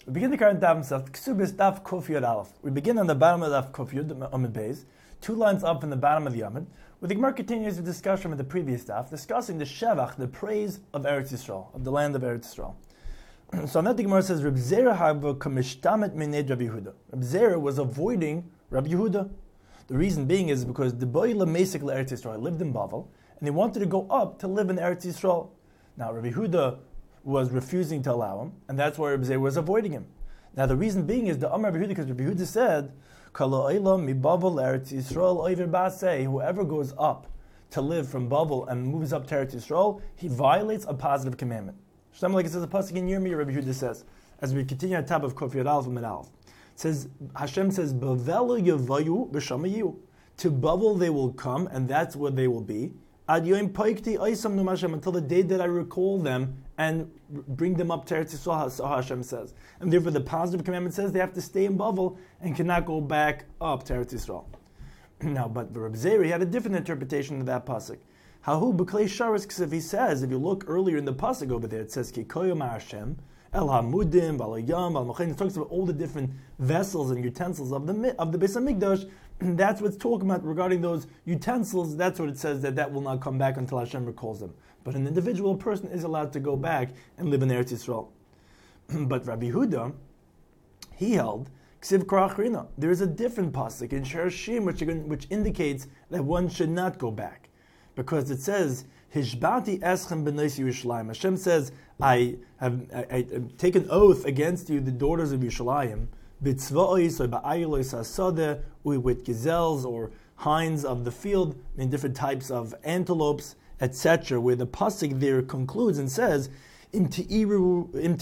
We begin the current daf himself. Ksubis daf Kuf Yud Aleph. We begin on the bottom of daf Kuf Yud Amud Beis, 2 lines up from the bottom of the Amud, where the Gemara continues the discussion with the previous daf, discussing the Shevach, the praise of Eretz Yisrael, of the land of Eretz Yisrael. So on that the Gemara says, Reb Zera hava kamishtamet mined Rabbi Yehuda. Reb Zera was avoiding Rabbi Yehuda. The reason being is because the Boila Mesik Eretz Yisrael lived in Bavel, and they wanted to go up to live in Eretz Yisrael. Now Rabbi Yehuda was refusing to allow him, and that's why Rabbi Zera was avoiding him. Now the reason being is the Amar Rabbi Yehuda, because Rabbi Yehuda said, Kala Eilam mi Bavel Eretz Yisrael Oiver Basei, whoever goes up to live from Bavel and moves up to Eretz Yisrael, he violates a positive commandment. Something like it says a pasuk in Yirmiyah, Rabbi Yehuda says, as we continue on top of Kuf Yud Aleph and Aleph. It says, Hashem says, Bavelu Yavayu B'Shamayu. To Bavel they will come, and that's where they will be. Ad Yom Paikti Aisam Num Hashem, until the day that I recall them and bring them up to Eretz Yisrael, so Hashem says. And therefore the positive commandment says they have to stay in Bavel and cannot go back up to Eretz Yisrael. Now, but Reb Zeri had a different interpretation of that pasuk. Hahu b'klei sharis ksiv, he says, if you look earlier in the pasuk over there, it says ki koyom Hashem el hamudim v'alayam v'almachayin. It talks about all the different vessels and utensils of the Beis Hamikdash. And that's what's talking about regarding those utensils. That's what it says, that will not come back until Hashem recalls them. But an individual person is allowed to go back and live in Eretz Yisrael. But Rabbi Yehuda, he held ksiv karachrina. There is a different pasuk in Shirashim which indicates that one should not go back. Because it says, Hishbati eschem b'nais Yerushalayim. Hashem says, I have taken oath against you, the daughters of Yerushalayim, b'tzva'os or ba'ayilos hasadeh, with gazelles or hinds of the field, in different types of antelopes, etc., where the pasuk there concludes and says, if you're going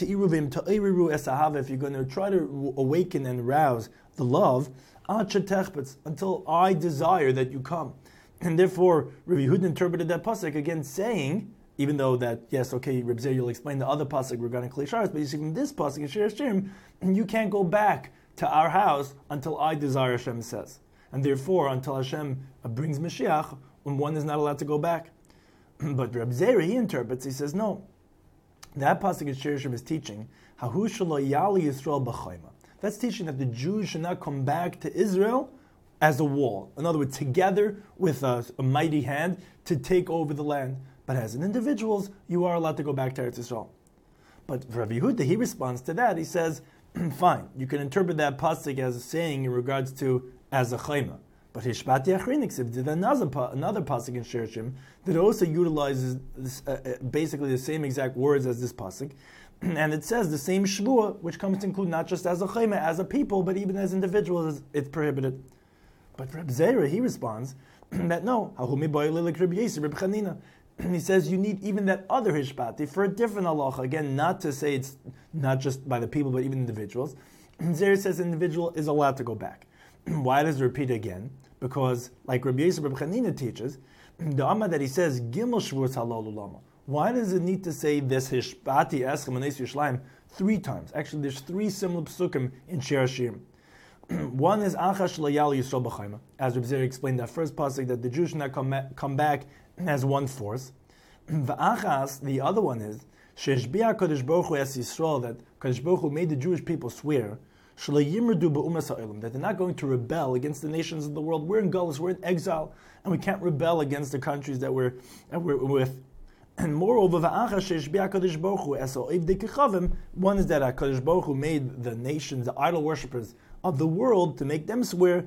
to try to awaken and rouse the love, until I desire that you come. And therefore, Rabbi Yehuda interpreted that pasuk again, saying, even though that, yes, okay, Reb Zeri, you'll explain the other pasuk regarding Klei Sharis, but you see from this pasuk in Shir Hashirim, you can't go back to our house until I desire, Hashem says. And therefore, until Hashem brings Mashiach, one is not allowed to go back. But Reb Zeri, he interprets, he says, no. That pasuk in Shir Hashirim is teaching, Hahu shelo yali Yisrael b'chayma. That's teaching that the Jews should not come back to Israel as a wall. In other words, together with a mighty hand to take over the land. But as an individuals, you are allowed to go back to Eretz Yisrael. But Rabbi Yehuda, he responds to that. He says, fine, you can interpret that pasuk as a saying in regards to as a chayma. But Hishbati Achrinik did another pasuk in Shir Hashirim that also utilizes this, basically the same exact words as this pasuk. And it says the same shvua, which comes to include not just as a chayma, as a people, but even as individuals, it's prohibited. But Reb Zera, he responds that no, he says you need even that other hishpati for a different halacha. Again, not to say it's not just by the people, but even individuals. Zera says an individual is allowed to go back. Why does it repeat again? Because, like Rabbi Yisrael Reb Chanina teaches, the Amma that he says Gimel Shvus Halal Ulama. Why does it need to say this hishpati eschem anes Yerushalayim 3 times? Actually, there's 3 similar psukim in Shir Hashirim. One is Achash Layal Yisrael B'Chayma, as Reb Zeri explained that first pasuk, that the Jews should not come back as one force. V'achas, the other one is Sheshbiya Kodesh Baruch Hu Es Yisrael, that Kodesh Baruch Hu made the Jewish people swear that they're not going to rebel against the nations of the world. We're in Gullus, we're in exile, and we can't rebel against the countries that we're with. And moreover, one is that HaKadosh Baruch Hu made the nations, the idol worshippers of the world, to make them swear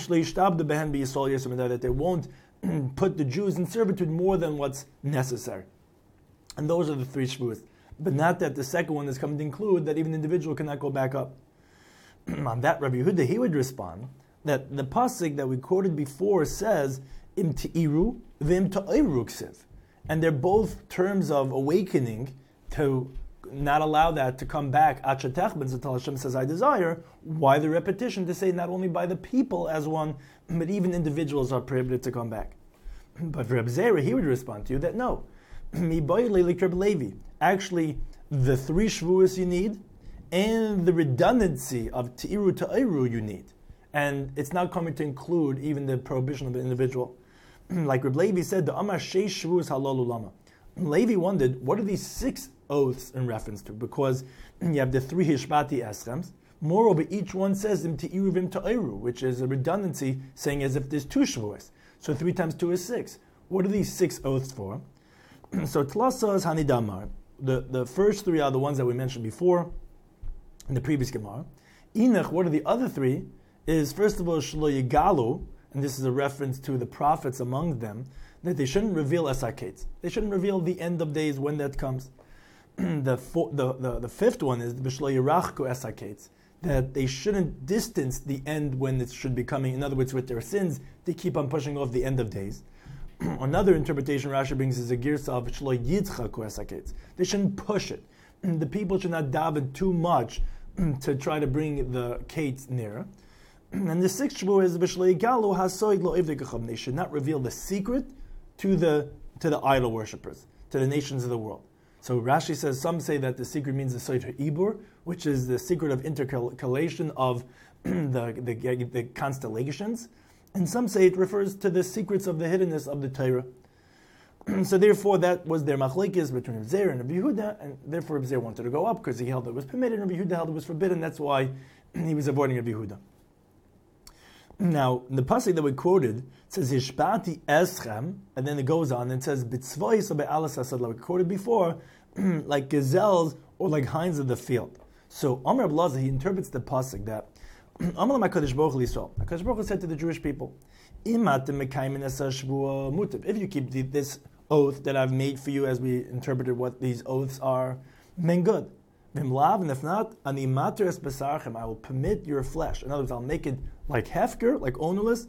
that they won't put the Jews in servitude more than what's necessary. And those are the 3 shvuas. But not that the second one is coming to include that even the individual cannot go back up. On that, Rabbi Yehuda, he would respond that the pasuk that we quoted before says, Im te'iru v'im ta'iru ksiv. And they're both terms of awakening to not allow that to come back until Hashem says, I desire. Why the repetition? To say not only by the people as one, but even individuals are prohibited to come back. But Reb Zera, he would respond to you that no. Actually, the 3 shvuas you need, and the redundancy of te'iru ta'iru you need. And it's not coming to include even the prohibition of the individual. Like Reb Levi said, the Amar Sheish Shvuas Halal Ulama. Levi wondered, what are these 6 oaths in reference to? Because you have the 3 Hishbati Eschems. Moreover, each one says Im Te'iru Vim Ta'eru, which is a redundancy, saying as if there's 2 Shavuos. So 3 times 2 is 6. What are these 6 oaths for? So Tlasa is Hanidamar. The first 3 are the ones that we mentioned before in the previous Gemara. Enoch, what are the other 3? Is first of all Shlo Yigalu, and this is a reference to the prophets among them, that they shouldn't reveal Esaketz. They shouldn't reveal the end of days when that comes. The 5th one is B'Shlo Yirachku Esaketz, that they shouldn't distance the end when it should be coming. In other words, with their sins, they keep on pushing off the end of days. Another interpretation Rashi brings is a girsa of Shlo Yitzchaku Esaketz. They shouldn't push it. The people should not daven too much to try to bring the kates nearer. And the 6th Shavuot is B'Shlo Yigalu Hasoid Lo Ivdei. They should not reveal the secret to the idol worshippers, to the nations of the world. So Rashi says, some say that the secret means the Sofer Ibur, which is the secret of intercalation of the constellations. And some say it refers to the secrets of the hiddenness of the Torah. So therefore that was their machlekes between Rav Zeir and Rav Yehuda, and therefore Rav Zeir wanted to go up because he held it was permitted, and Rav Yehuda held it was forbidden. That's why he was avoiding Rav Yehuda. Now, the pasuk that we quoted says Hishbati Eschem, and then it goes on and says B'tzvois be'alas hasad, like we quoted before, like gazelles or like hinds of the field. So Amar Reb Elazar, he interprets the pasuk that Amar HaKadosh Baruch Hu Yisrael. HaKadosh Baruch Hu said to the Jewish people, if you keep this oath that I've made for you, as we interpreted what these oaths are, then good. And if not, I will permit your flesh. In other words, I'll make it like hefker, like onulus,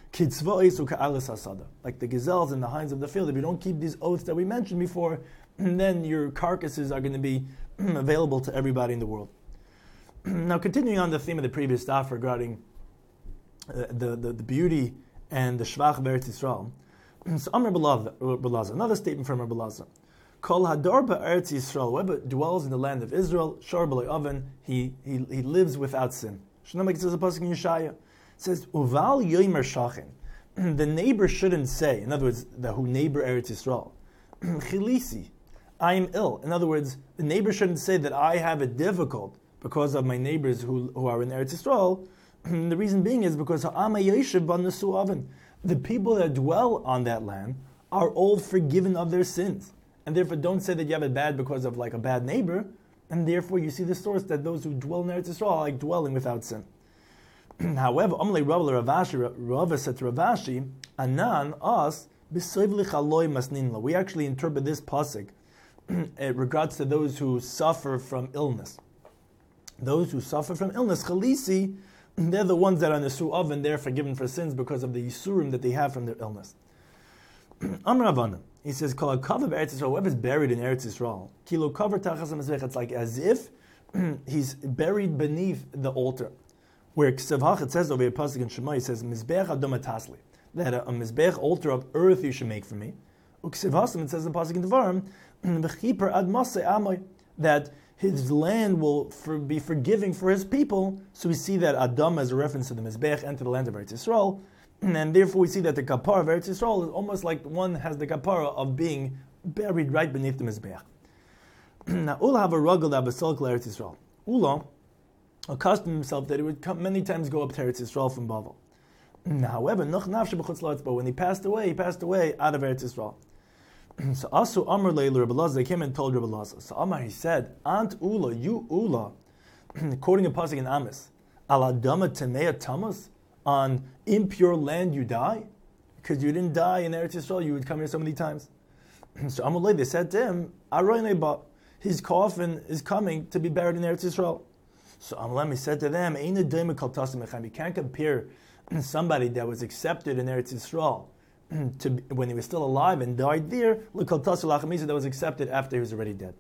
like the gazelles and the hinds of the field. If you don't keep these oaths that we mentioned before, then your carcasses are going to be available to everybody in the world. Now, continuing on the theme of the previous stuff regarding the beauty and the shvach of Eretz Yisrael. So Amar Belazar, another statement from Rabbi Belazar. Kol hador ba'Eretz Yisrael, whoever dwells in the land of Israel, shor b'loi oven, he lives without sin. Shnei says a pasuk in Yeshaya. It says, Uval yomer shachin. The neighbor shouldn't say, in other words, the who neighbor Eretz Yisrael, Chilisi, I am ill. In other words, the neighbor shouldn't say that I have it difficult because of my neighbors who are in Eretz Yisrael. The reason being is because the people that dwell on that land are all forgiven of their sins. And therefore don't say that you have it bad because of like a bad neighbor. And therefore you see the source that those who dwell in Eretz Yisrael are like dwelling without sin. However, Rava said to Ravashi, Anan, us, we actually interpret this pasuk in regards to those who suffer from illness. Those who suffer from illness, chalisi, they're the ones that are nesu of, and they're forgiven for sins because of the yisurim that they have from their illness. Amar Avana, he says, Kol hakav b'Eretz Yisrael, whoever's buried in Eretz Yisrael, kilo kaver tachas hamizbech, it's like as if he's buried beneath the altar. Where Ksevach, it says over here, pasuk in Shema, he says, Mizbech adom atasli, that a mizbech, altar of earth you should make for me. Uksevhasim, it says in pasuk in Devarim, v'chiper ad masei amoy, that his land will be forgiving for his people. So we see that Adam as a reference to the Mizbech and to the land of Eretz Yisrael. And therefore we see that the kapara of Eretz Yisrael is almost like one has the kapara of being buried right beneath the Mizbech. Now, Ula have a ruggle that Basil Eretz Yisrael. Ula accustomed himself that he would many times go up to Eretz Yisrael from Bavel. However, but when he passed away out of Eretz Yisrael. So Asu Amar Leil Rabbi Elazar, they came and told Rabbi Elazar. So Amar, he said, Ant Ula, you Ula, quoting a pasuk in Amos, Aladama Temea Tamas, on impure land you die? Because you didn't die in Eretz Yisrael, you would come here so many times. So Amar Leil, they said to him, Aroineba, his coffin is coming to be buried in Eretz Yisrael. So Amar he said to them, you can't compare somebody that was accepted in Eretz Yisrael to when he was still alive and died there, that was accepted after he was already dead.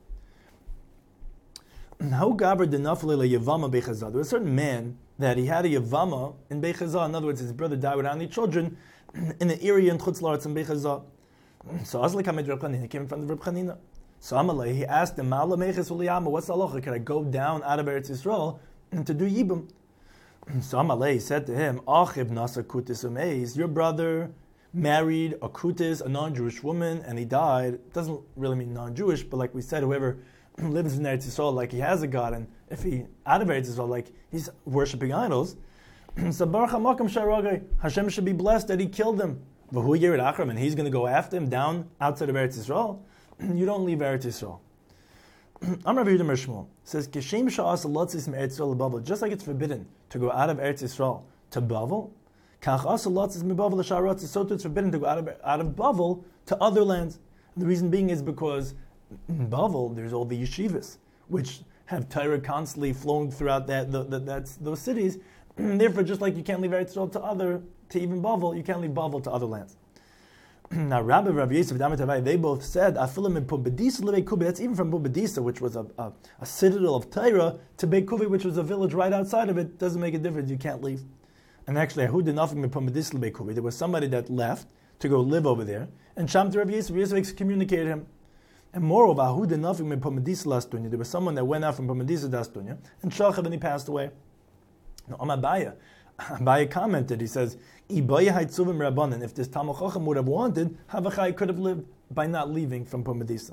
There was a certain man that he had a Yavama in Bechazah. In other words, his brother died without any children in the area in Chutz La'aretz in Bechazah. So he came in front of Reb Chanina. So Amalei, he asked him, what's the halacha? Can I go down out of Eretz Yisrael to do Yibum? So Amalei said to him, your brother married a Kutis, a non-Jewish woman, and he died, it doesn't really mean non-Jewish, but like we said, whoever lives in Eretz Yisrael, like he has a God, and if he out of Eretz Yisrael, like he's worshipping idols, so Baruch HaMakom Sharagai, Hashem should be blessed that he killed him. V'hu Yerid Achram, and he's going to go after him down outside of Eretz Yisrael. You don't leave Eretz Yisrael. Amar Rav Yehuda Shmuel says, Kishem sha'as lotzis me'Eretz Yisrael leBavel, just like it's forbidden to go out of Eretz Yisrael to Bavel, kach as lotzis meBavel l'sharotz, so too it's forbidden to go out of Bavel to other lands. And the reason being is because in Bavel there's all the yeshivas, which have Torah constantly flowing throughout those cities. Therefore, just like you can't leave Eretz Yisrael to even Bavel, you can't leave Bavel to other lands. Now, Rabbi Rav Yosef Damatavai, they both said, "Afilim in Pubedisa levei Kubi." That's even from Pubedisa, which was a citadel of Torah, to Beit Kuvi, which was a village right outside of it. Doesn't make a difference. You can't leave. And actually, Ahud nothing in Pubedisa levei Kubi. There was somebody that left to go live over there, and Sham to Rav Yosef excommunicated him. And moreover, Ahud nothing in Pubedisa lastunya. There was someone that went out from Pubedisa lastunya, and Shalchav, and he passed away. Now, Abaye commented, he says, if this Talmud Chacham would have wanted, Havachai could have lived by not leaving from Pumbedisa.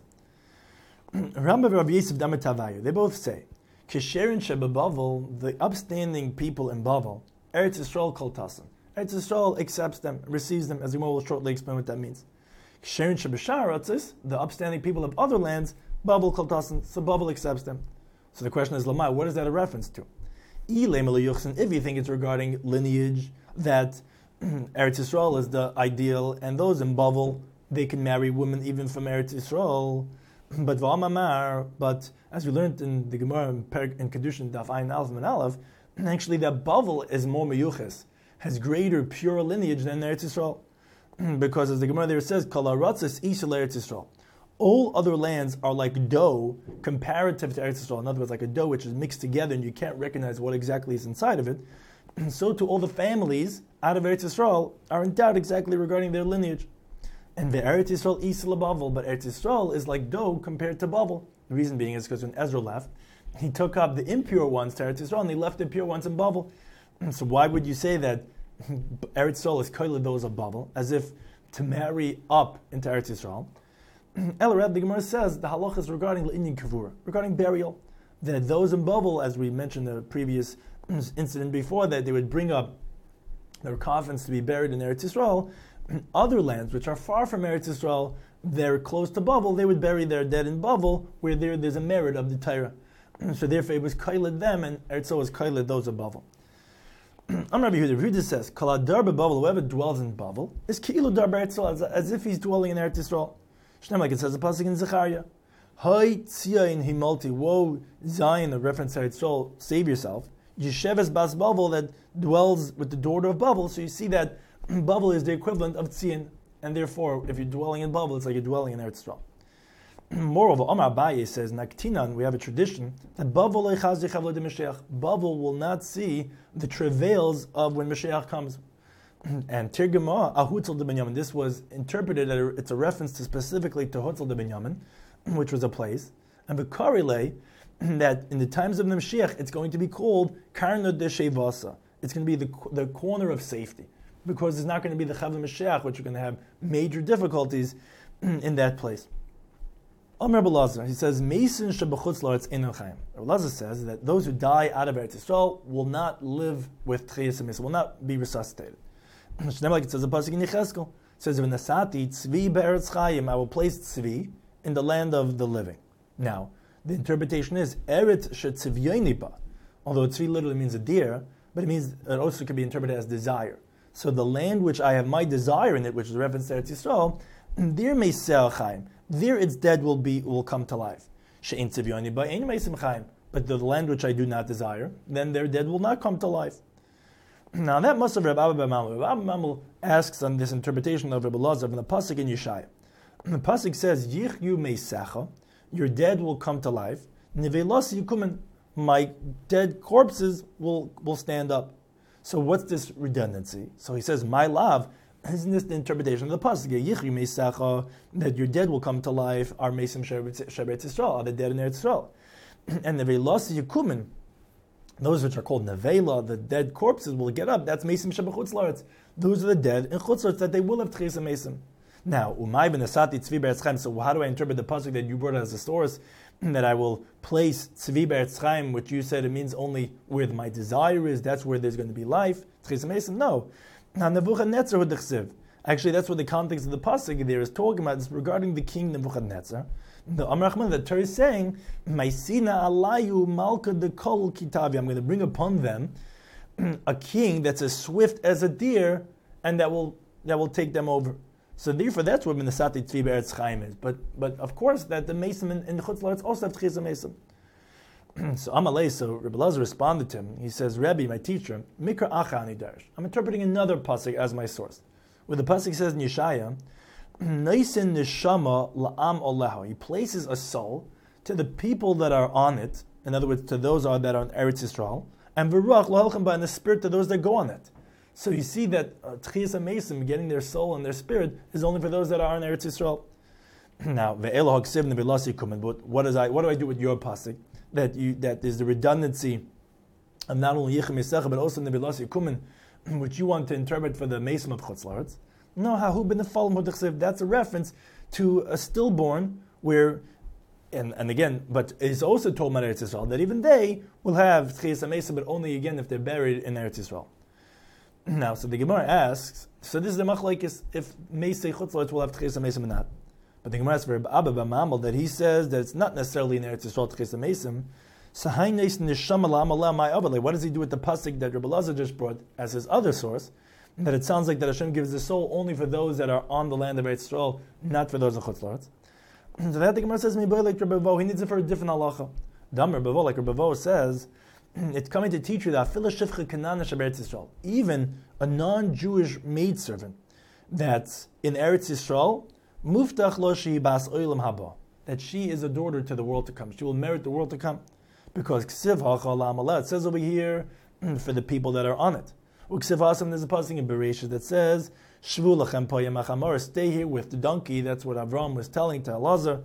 Rabbi Rav Yosef Damatavayu, they both say, Kisherin Shebabavel, the upstanding people in Bavel, Eretz Yisrael Kol Tasim. Eretz Yisrael accepts them, receives them, as we will shortly explain what that means. Kisherin Shebasharatzis, the upstanding people of other lands, Bavel Kol Tasim, so Bavel accepts them. So the question is, Lamai, what is that a reference to? If you think it's regarding lineage, that Eretz Yisrael is the ideal, and those in Bavel, they can marry women even from Eretz Yisrael. But as we learned in the Gemara in Kedushin Daf Ayin Aleph and Aleph, actually that Bavel is more meyuches, has greater pure lineage than Eretz Yisrael, because as the Gemara there says, Kol haratzis isel Eretz Yisrael. All other lands are like dough comparative to Eretz Yisrael. In other words, like a dough which is mixed together and you can't recognize what exactly is inside of it. And so to all the families out of Eretz Yisrael are in doubt exactly regarding their lineage. And the Eretz Yisrael isla Bavel, but Eretz Yisrael is like dough compared to Bavel. The reason being is because when Ezra left, he took up the impure ones to Eretz Yisrael and he left the pure ones in Bavel. And so why would you say that Eretz Yisrael is koiled those of Bavel, as if to marry up into Eretz Yisrael? Elrad, the Gemara says the halach is regarding l'inyan kavura, regarding burial. That those in Bavel, as we mentioned in the previous incident before, that they would bring up their coffins to be buried in Eretz Yisrael. Other lands which are far from Eretz Yisrael, they're close to Bavel, they would bury their dead in Bavel, where there's a merit of the Torah. So therefore it was kailed them, and Eretz Yisrael was kailed those of Bavel. Amar Rabbi Yehuda says, Kol hadar beBavel, whoever dwells in Bavel, is ki'ilu dar b'Eretz Yisrael, as if he's dwelling in Eretz Yisrael. Like it says the pasuk in Zechariah, Hay tzion himalti, woe Zion, a reference to Eretz Yisrael, save yourself. Yesheves bas Bavel, that dwells with the daughter of Bavel. So you see that Bavel is the equivalent of Tzion, and therefore, if you're dwelling in Bavel, it's like you're dwelling in Eretz Yisrael. Moreover, Omar Abaye says, Naktinan, we have a tradition that Bavel will not see the travails of when Mashiach comes. And Tirgama, Ahutzel de Binyamin, this was interpreted, it's a reference specifically to Hutzel de Binyamin, which was a place. And the Karile, that in the times of the Mashiach, it's going to be called Karna de Shevasa. It's going to be the corner of safety. Because it's not going to be the Chav Mashiach, which are going to have major difficulties in that place. Amr Belazar, he says, Mason Shabachutz La'aretz Eino Chaim. Belazar says that those who die out of Eretz Yisrael will not live with Tchiyas HaMisa, will not be resuscitated. Like it says the pasuk in Yecheskel, it says, "V'nasati tzvi be'eretz chayim," I will place tzvi in the land of the living. Now, the interpretation is eretz shetzivyoinipa, although tzvi literally means a deer, but it also can be interpreted as desire. So the land which I have my desire in it, which is a reference to Eretz Yisrael, there meisel chayim, there its dead will come to life. She'in tzivyoinipa ein meisim chayim, but the land which I do not desire, then their dead will not come to life. Now that must have Rabbi Abba Mamul. Rabbi Mamul asks on this interpretation of Rabbi Lazar from the pasuk in Yeshaya. The pasuk says, "Yichyu meisecha," your dead will come to life. Nivelos yikumen, my dead corpses will stand up. So what's this redundancy? So he says, "My love." Isn't this the interpretation of the pasuk? Yichyu meisecha, that your dead will come to life. Are meisim sheberetz Yisrael, are the dead in Eretz Yisrael, and nivelos yikumen. Those which are called nevela, the dead corpses, will get up. That's mesim shebechutz laretz. Those are the dead in chutz laretz that they will have tchias mesim. Now, umay v'nasati tzvi be'eretz chaim. So how do I interpret the pasuk that you brought as a source, that I will place tzvi be'eretz chaim, which you said it means only where my desire is, that's where there's going to be life, tchias mesim? No. Now, Nebuchadnezzar hu d'chsiv. Actually, that's what the context of the pasuk there is talking about, is regarding the king Nebuchadnezzar. The Amar Rachman, the Torah is saying, Maisina alayu malka de kol kitavi. I'm going to bring upon them a king that's as swift as a deer, and that will take them over. So therefore, that's what Minasati Tzvi Be'eretz Chaim is. But of course, that the Mesim in Chutz La'aretz also have Tchias Mesim. So Amalei, so Rebbe Lazar responded to him. He says, Rebbe, my teacher, Mikra Acha Ani Darish. I'm interpreting another pasuk as my source. Where the pasuk says in Yeshaya, Neisin Neshama La'am Oleho. He places a soul to the people that are on it. In other words, to those that are on Eretz Yisrael, and V'ruach L'Holchem Ba, and the spirit to those that go on it. So you see that Tchias Mesim, getting their soul and their spirit, is only for those that are in Eretz Yisrael. Now, Ve'elo Haksiv Nevilasi Kumen. But what do I do with your pasuk? That is the redundancy of not only Yichem Yisecha but also Nevilasi Kumen, which you want to interpret for the Mesim of Chutz La'aretz. No, Hahu Ben Nefal Modechsev. That's a reference to a stillborn where. And again, but it's also told about Eretz Yisrael that even they will have Tchias Mesim, but only again if they're buried in Eretz Yisrael. Now, so the Gemara asks, so this is the machlekes if Meisei Chutz La'aretz will have Tchias Mesim or not. But the Gemara asks for Abba B'Mamal that he says that it's not necessarily in Eretz Yisrael Tchias Mesim. So what does he do with the pasuk that Rebbe Lazar just brought as his other source? That it sounds like that Hashem gives the soul only for those that are on the land of Eretz Yisrael, not for those in Chutz La'aretz. So that the Gemara says, like Rebbe Vo, he needs it for a different halacha. Dam Rebbe Vo, like Rebbe Vo says, it's coming to teach you that even a non-Jewish maidservant that's in Eretz Yisrael, muftach lo shehi bas olam haba, that she is a daughter to the world to come. She will merit the world to come. Because ksiv ha'chalam Allah, it says over here, for the people that are on it. Uksiv ha'asam, there's a passage in Bereshit that says, shvu lachem po yemach hamor, stay here with the donkey. That's what Avram was telling to Elazar.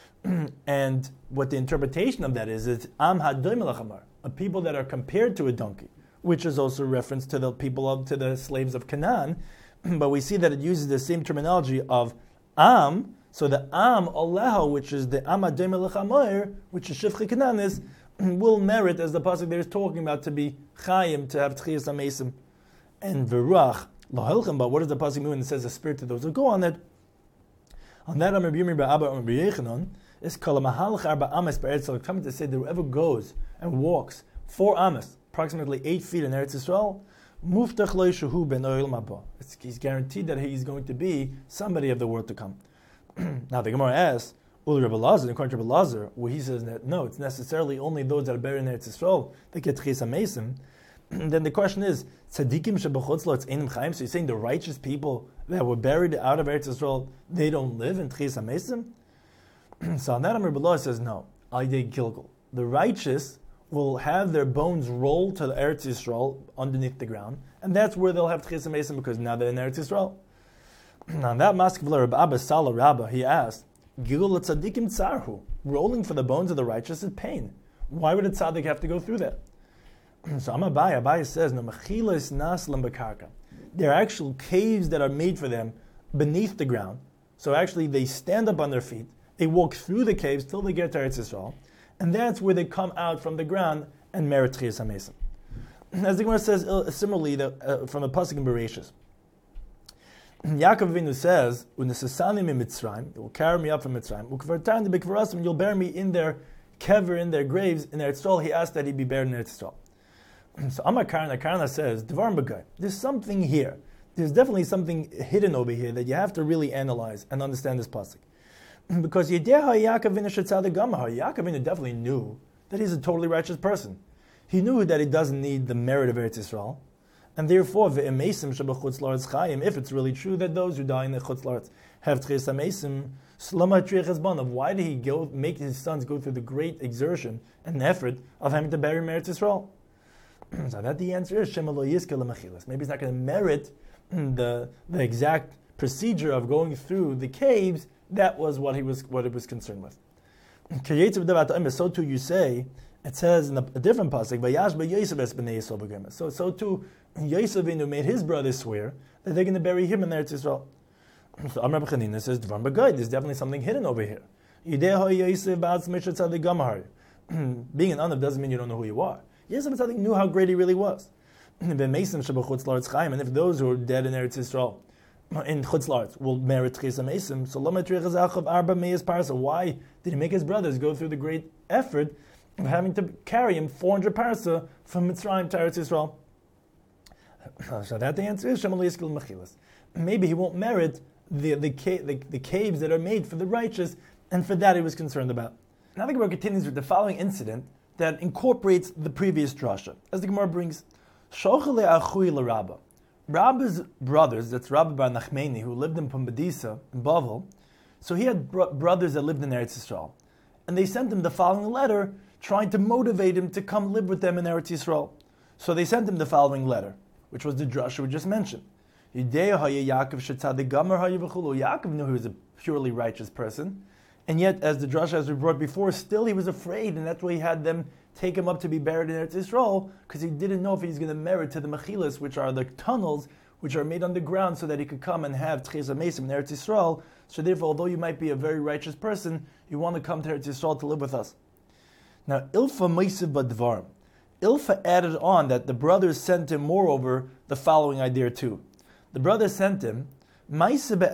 And what the interpretation of that is am hadoim lachamor, a people that are compared to a donkey, which is also a reference to the people to the slaves of Canaan. But we see that it uses the same terminology of am. So the am aleho, which is the am hadoim lachamor, which is shivchei Canaan, is will merit, as the pasuk there is talking about, to be chayim, to have tchias mesim, and v'ruach laholchem. But what does the pasuk mean when it says the spirit to those who go on it? On that, Amar B'Yirmi Ba'Abba Amar B'Yechanan is kol mahalach arba amas be'eretz Yisrael, coming to say that whoever goes and walks 4 amas, approximately 8 feet in Eretz Yisrael, muftach lo yeshuhu ben oil mabah. He's guaranteed that he's going to be somebody of the world to come. Now the Gemara asks, Rebbe Lazar, according to Rebbe Lazar, where he says that no, it's necessarily only those that are buried in Eretz Yisrael that get Tchias Mesim. Then the question is, tzaddikim shebechutz la'aretz einim chayim. So you're saying the righteous people that were buried out of Eretz Yisrael, they don't live in Tchias Mesim? So on that, Rebbe Lazar says no. Alidei Gilgal, the righteous will have their bones rolled to the Eretz Yisrael underneath the ground, and that's where they'll have Tchias Mesim because now they're in Eretz Yisrael. On that, Maskevla Rebbe Abba Sala Rabba, he asked, Gilul tzaddikim tzarhu, rolling for the bones of the righteous is pain. Why would a tzaddik have to go through that? So Abaye says, no mechilas nas lembekarka. There are actual caves that are made for them beneath the ground. So actually they stand up on their feet, they walk through the caves till they get to Eretz Yisrael, and that's where they come out from the ground and merit Tchias Mesim. As the Gemara says similarly from the pasuk in Bereshit. Yaakov Avinu says, "Unesasani mi Mitzrayim, they will carry me up from Mitzrayim. Ukvartan de bekvarasim, you'll bury me in their kever, in their graves, in Eretz Yisrael." He asked that he be buried in Eretz Yisrael. So Amar Karna says, "Devar Bagay, there's something here. There's definitely something hidden over here that you have to really analyze and understand this pasuk, because Yaakov Avinu definitely knew that he's a totally righteous person. He knew that he doesn't need the merit of Eretz Yisrael." And therefore, if it's really true that those who die in the Chutz La'aretz have Tchias Mesim, why did he make his sons go through the great exertion and effort of having to bury Eretz Yisrael? So that the answer is maybe he's not going to merit the exact procedure of going through the caves. That was what it was concerned with. So too you say, It says in a different pasuk, "Vayashba Yosef es b'nei Yisrael b'gemes." So too, Yosef Avinu made his brothers swear that they're going to bury him in Eretz Yisrael. So Amar B'Chanina says, "Dvar b'God, there's definitely something hidden over here." Yidei Yosef ba'atz mishat tzadik gamar. Being an Anav doesn't mean you don't know who you are. Yosef Tzadik knew how great he really was. And if those who are dead in Eretz Yisrael, in Chutz La'aretz, will merit Tchisa Mesim, so why did he make his brothers go through the great effort of having to carry him 400 parsa from Mitzrayim to Eretz Yisrael? So that the answer is maybe he won't merit the caves that are made for the righteous, and for that he was concerned about. Now the Gemara continues with the following incident that incorporates the previous drasha. As the Gemara brings, Rabba's brothers, that's Rabbi Bar Nachmani, who lived in Pumbedisa, in Bavel, so he had brothers that lived in Eretz Yisrael. And they sent him the following letter, trying to motivate him to come live with them in Eretz Yisrael. So they sent him the following letter, which was the drasha we just mentioned. Yaakov knew he was a purely righteous person, and yet, as the drasha as we brought before, still he was afraid, and that's why he had them take him up to be buried in Eretz Yisrael, because he didn't know if he's going to merit to the mechilas, which are the tunnels which are made underground, so that he could come and have Tchesa Mesim in Eretz Yisrael. So therefore, although you might be a very righteous person, you want to come to Eretz Yisrael to live with us. Now, Ilfa Meisiv Badvarim. Ilfa added on that the brothers sent him, moreover, the following idea too. The brothers sent him, there was an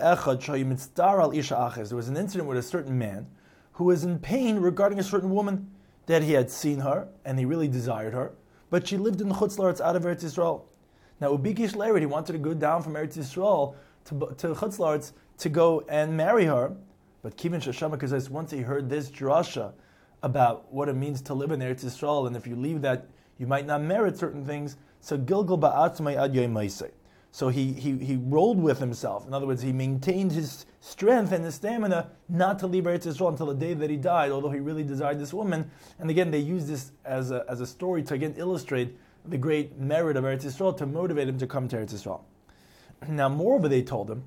incident with a certain man who was in pain regarding a certain woman, that he had seen her and he really desired her, but she lived in the Chutz La'aretz out of Eretz Yisrael. Now Ubikish Lerid, he wanted to go down from Eretz Yisrael to Chutz La'aretz to go and marry her, but Kivin Shashama, because once he heard this drasha about what it means to live in Eretz Yisrael, and if you leave that, you might not merit certain things, so Gilgal Ba'atzmai Ad Yom Maisei. So he rolled with himself. In other words, he maintained his strength and his stamina not to leave Eretz Yisrael until the day that he died, although he really desired this woman. And again, they use this as a story to again illustrate the great merit of Eretz Yisrael, to motivate him to come to Eretz Yisrael. Now, moreover, they told him,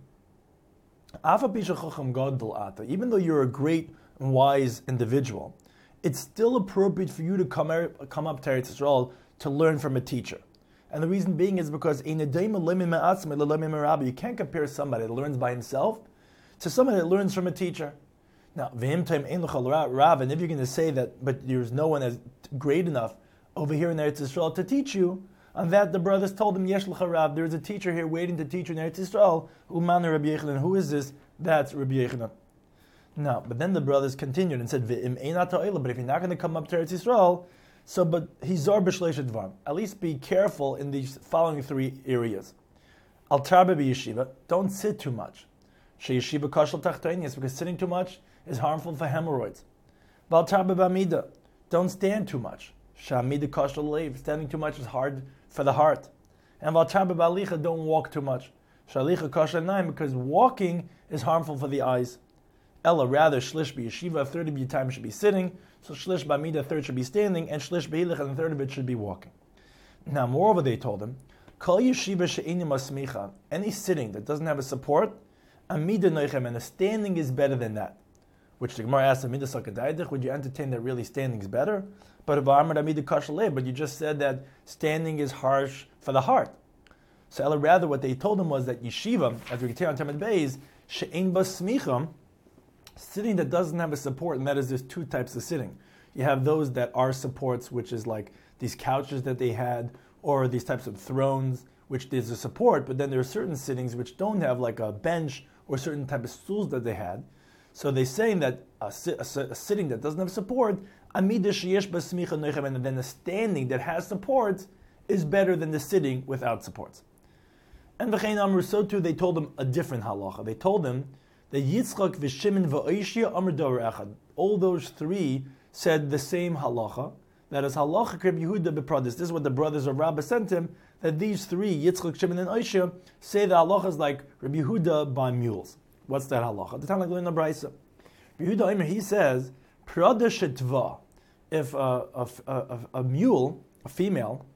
even though you're a great and wise individual, it's still appropriate for you to come up to Eretz Yisrael to learn from a teacher. And the reason being is because you can't compare somebody that learns by himself to somebody that learns from a teacher. Now, and if you're going to say that, but there's no one as great enough over here in Eretz Yisrael to teach you, on that the brothers told him, Yesh l'cha Rav, there's a teacher here waiting to teach you in Eretz Yisrael. Uman Rabbi Yechanan. Who is this? That's Rabbi Yechanan. Now, but then the brothers continued and said, but if you're not going to come up to Eretz Yisrael, but hizar b'shleish dvar. At least be careful in these following three areas. Al tarbe b'yeshiva. Don't sit too much. Sheyeshiva kashal tachtainis, because sitting too much is harmful for hemorrhoids. Val tarbe b'amida. Don't stand too much. Shamida kashal leiv. Standing too much is hard for the heart. And val tarbe b'alicha. Don't walk too much. Shalicha kashal naim, because walking is harmful for the eyes. Ella, rather, shlish b'yeshiva, a third of your time should be sitting, so shlish b'amida, a third should be standing, and shlish b'hilich, and a third of it should be walking. Now, moreover, they told him, kol yeshiva she'ini masmicha, any sitting that doesn't have a support, amida noichem, and a standing is better than that. Which the Gemara asks, amida sakadaydich, would you entertain that really standing is better? But you just said that standing is harsh for the heart. So Ella, rather, what they told him was that yeshiva, as we continue on Tamid Beis, she'in basmicha, sitting that doesn't have a support, and that is, there's two types of sitting. You have those that are supports, which is like these couches that they had, or these types of thrones, which there's a support, but then there are certain sittings which don't have like a bench or certain type of stools that they had. So they're saying that a sitting that doesn't have support, and then a standing that has supports is better than the sitting without supports. And v'chein amru, so too they told him a different halacha. They told him that Yitzchak v'Shimon v'Oishia amr davar echad. All those three said the same halacha. That is halacha Rabbi Yehuda b'Pradis. This is what the brothers of Rabbah sent him. That these three, Yitzchak, Shimon, and Oishia, say the halacha is like Rabbi Yehuda by mules. What's that halacha? The time like in the Brisa. Rabbi Yehuda, he says, Prada shetva. If a mule, a female,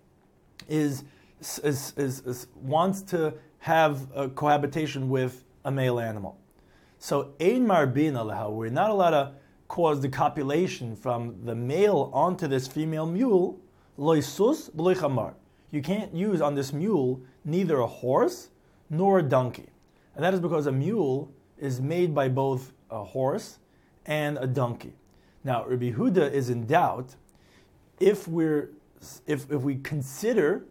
wants to have a cohabitation with a male animal. So, ein marbin aleha, we're not allowed to cause the copulation from the male onto this female mule, loy sus v'loy chamar. You can't use on this mule neither a horse nor a donkey. And that is because a mule is made by both a horse and a donkey. Now, Rabbi Huda is in doubt if we consider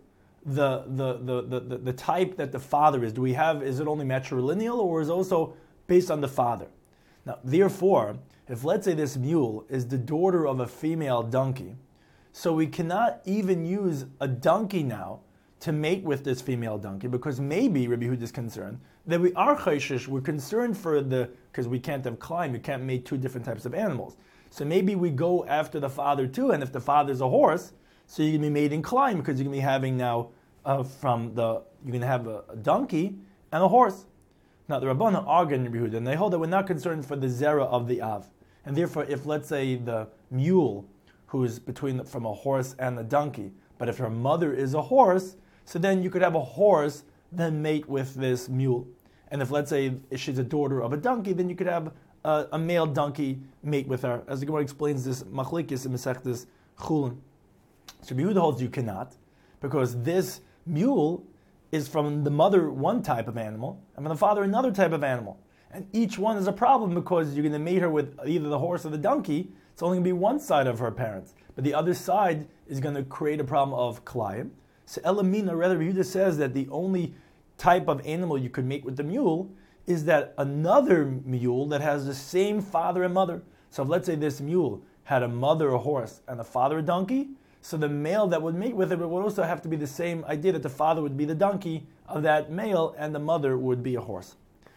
the type that the father is. Is it only matrilineal or is it also based on the father? Now, therefore, if let's say this mule is the daughter of a female donkey, so we cannot even use a donkey now to mate with this female donkey, because maybe Rabbi Huda is concerned that we are chayshish, we're concerned because we can't have climb, you can't mate two different types of animals. So maybe we go after the father too, and if the father's a horse, so you're going to be mating climb, because you're going to be having now you're going to have a donkey and a horse. Now the Rabbanan argue in Rabbi Huda, and they hold that we're not concerned for the zera of the av, and therefore if let's say the mule who is from a horse and a donkey, but if her mother is a horse, so then you could have a horse then mate with this mule. And if let's say she's a daughter of a donkey, then you could have a male donkey mate with her. As the Gemara explains this machlekes in Masechtas Chulin. So Rabbi Huda holds you cannot, because this mule is from the mother one type of animal, and from the father another type of animal. And each one is a problem because you're going to mate her with either the horse or the donkey. It's only going to be one side of her parents, but the other side is going to create a problem of Kalayim. So Elamina, rather, Yehuda says that the only type of animal you could mate with the mule is that another mule that has the same father and mother. So if let's say this mule had a mother a horse and a father a donkey, so the male that would mate with it would also have to be the same idea that the father would be the donkey of that male and the mother would be a horse.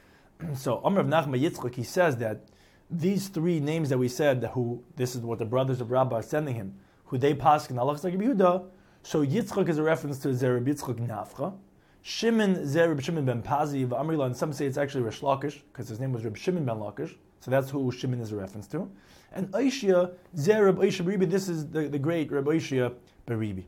So Amr of Nachman Yitzchak, he says that these three names that we said, this is what the brothers of Rabbah are sending him, who they paskin halachas like Rabbi Yehuda. So Yitzchak is a reference to Zerub Yitzchak Nafcha. Shimon, Zerub Shimon ben Pazi of Amrila, and some say it's actually Rish Lakish, because his name was Reb Shimon ben Lakish. So that's who Shimon is a reference to. And Aishia, Zerub Aishia Beribi, this is the great Reb Aishia Beribi.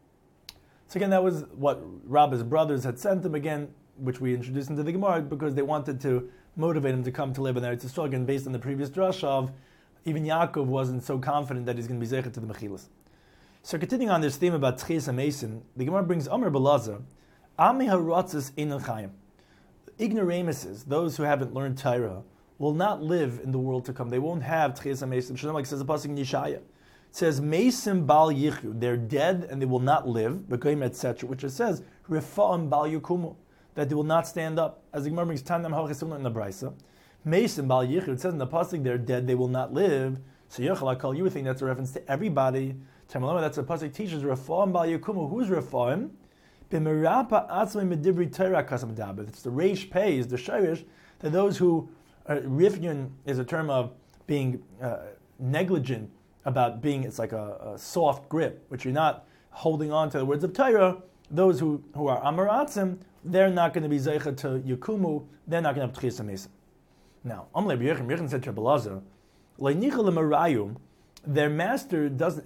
So again, that was what Rabbah's brothers had sent him again, which we introduced into the Gemara, because they wanted to motivate him to come to live in Eretz Yisrael, again, based on the previous drasha of even Yaakov wasn't so confident that he's going to be zeichet to the Mechilas. So continuing on this theme about Tchias HaMesim, the Gemara brings Amr Belazar, Ami haratzis einel chayim. Ignoramuses, those who haven't learned Torah, will not live in the world to come. They won't have Tchias HaMesim. Shalom, like says the pasuk in Yeshaya. It says, Mesim bal yichu, they're dead and they will not live, etc., which it says, Rifa'am bal yukumu, that they will not stand up. As the Gemara brings Tanam Halachisim in the Brisa, Mesim bal yichu, it says in the pasuk, they're dead, they will not live. So Yochel HaKol, you would think that's a reference to everybody. That's a pasuk teaches Rifa'am bal yukumu. Who's Rifa'am? B'merapa atzmei medibri Torah kasam daber. It's the reish pei, is the shirish, that those who, rifyun is a term of being negligent about being, it's like a soft grip, which you're not holding on to the words of Torah. Those who are amaratzim, they're not going to be zeicha to Yukumu, they're not going to have Tchias HaMesim. Now, Amle B'Yechim said to Belazar, Le'nicha l'marayum, their master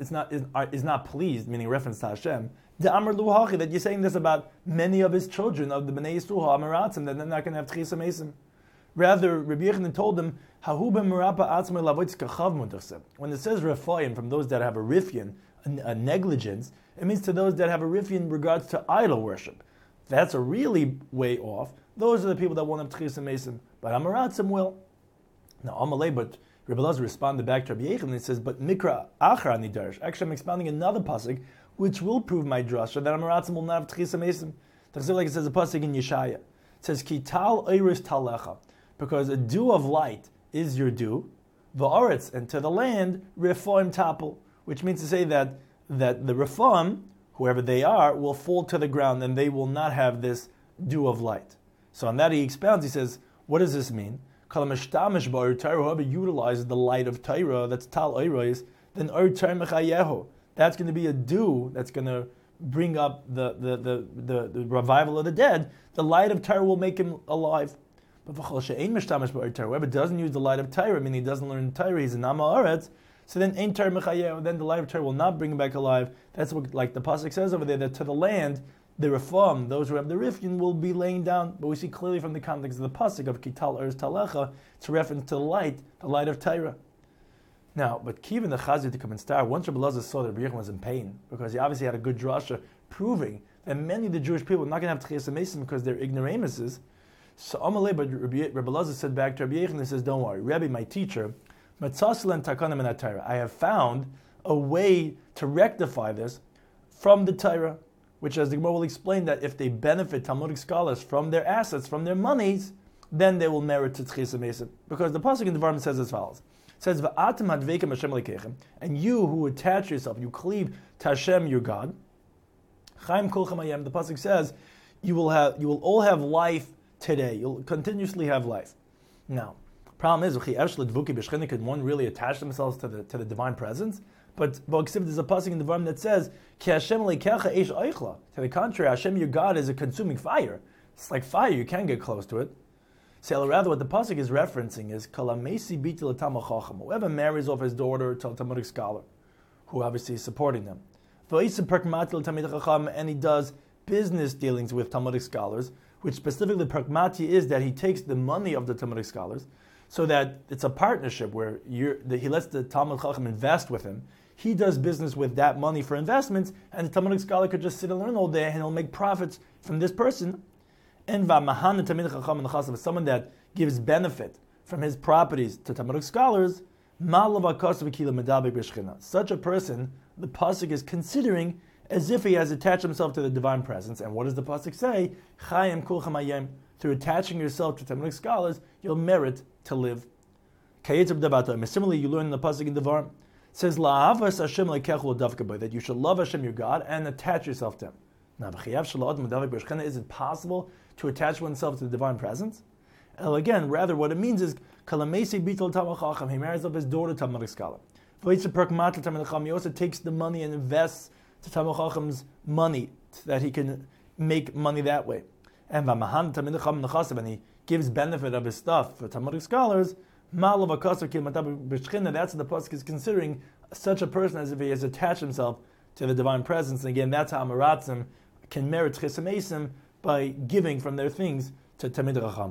is not pleased, meaning reference to Hashem, the Amar Luhachi, that you're saying this about many of his children, of the Bnei Yisrael, amaratzim, that they're not going to have Tchias HaMesim. Rather, Rabbi Yechanan told them, when it says Rephaim, from those that have a rifyan, a negligence, it means to those that have a rifyan in regards to idol worship. That's a really way off. Those are the people that won't have Tchias HaMesim, but Amaratzim will. Now, Amalei, but Rabbi Elazar responded back to Rabbi Yechanan and he says, but Mikra Achra Nidarish. Actually, I'm expounding another pasuk, which will prove my drasha, that Amaratzim will not have Tchias HaMesim. Like it says a pasuk in Yeshaya. It says, Ki tal eiris talecha. Because a dew of light is your dew, va'aretz, and to the land, refaim tapel, which means to say that the refaim, whoever they are, will fall to the ground and they will not have this dew of light. So on that he expounds, he says, what does this mean? Whoever utilizes the light of Torah, that's tal oiros, then that's going to be a dew that's going to bring up the revival of the dead. The light of Torah will make him alive. But whoever doesn't use the light of Torah, meaning he doesn't learn Torah, he's an Amma Aretz, so then Ein Torah Mechayehu, then the light of Torah will not bring him back alive. That's what, like the pasuk says over there, that to the land, the Rifam, those who have the Rifkin, will be laying down. But we see clearly from the context of the pasuk of Kital Eretz Talecha, it's a reference to the light of Torah. Now, but Kivan the Chazir to come and start, once Rabbi Elazar saw that Rabbi Yechon was in pain, because he obviously had a good drasha proving that many of the Jewish people are not going to have Tchias HaMesim because they're ignoramuses. So Amalei, but Rabbi Elazar said back to Rabbi Yechon, he says, don't worry, Rabbi, my teacher, Matzasilan Takanim in Torah, I have found a way to rectify this from the Torah, which, as the Gemara will explain, that if they benefit Talmudic scholars from their assets, from their monies, then they will merit to Tchias HaMesim. Because the pasuk in the Devarim says as follows. It says, "Va'atem hadveikim Hashem lekechem," and you who attach yourself, you cleave to Hashem, your God. Chaim kolchem hayem. The pasuk says, you will all have life today. You'll continuously have life. Now, problem is, could one really attach themselves to the divine presence? But there's a pasuk in the Devarim that says, "Ki Hashem lekecha eish eichla." To the contrary, Hashem, your God, is a consuming fire. It's like fire; you can't get close to it. So rather, what the pasuk is referencing is kalamesi bitil tamachacham. Whoever marries off his daughter to a Talmudic scholar, who obviously is supporting them, and he does business dealings with Talmudic scholars, which specifically pragmati is that he takes the money of the Talmudic scholars, so that it's a partnership where he lets the Talmud Chacham invest with him. He does business with that money for investments, and the Talmudic scholar could just sit and learn all day, and he'll make profits from this person. And someone that gives benefit from his properties to Talmudic scholars, such a person, the pasuk is considering as if he has attached himself to the divine presence. And what does the pasuk say? Through attaching yourself to Talmudic scholars, you'll merit to live. Similarly, you learn in the pasuk in Devarim, it says that you should love Hashem your God and attach yourself to Him. Now, is it possible to attach oneself to the divine presence? Well, again, rather what it means is he marries up his daughter Talmudic scholar. He also takes the money and invests to Talmud Chacham's money that he can make money that way. And he gives benefit of his stuff for Talmudic scholars. That's what the pasuk is considering such a person as if he has attached himself to the divine presence. And again, that's how Amaratzim can merit Tchias HaMesim by giving from their things to Talmid Chacham.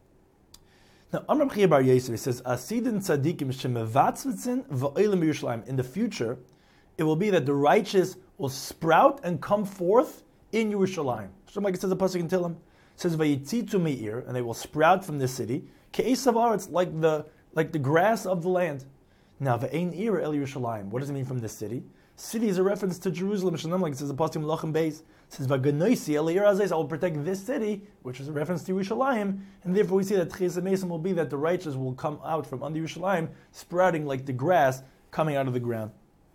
Now, Amar B'chia Bar Yosef, he says, Asidin tzadikim shemevatzvitzin v'oilim b'Yerushalayim. In the future, it will be that the righteous will sprout and come forth in Yerushalayim. Like it says the pasuk in Tehillim, it says vayitzitu me'ir, and they will sprout from this city. Ke'esav haaretz, like the grass of the land. Now, v'ein ir el Yerushalayim. What does it mean from this city? City is a reference to Jerusalem, like it says the pasuk in Melachim Beis. It says v'ganoisi el ir hazeh, I will protect this city, which is a reference to Yerushalayim, and therefore we see that Tchias HaMesim will be that the righteous will come out from under Yerushalayim, sprouting like the grass coming out of the ground.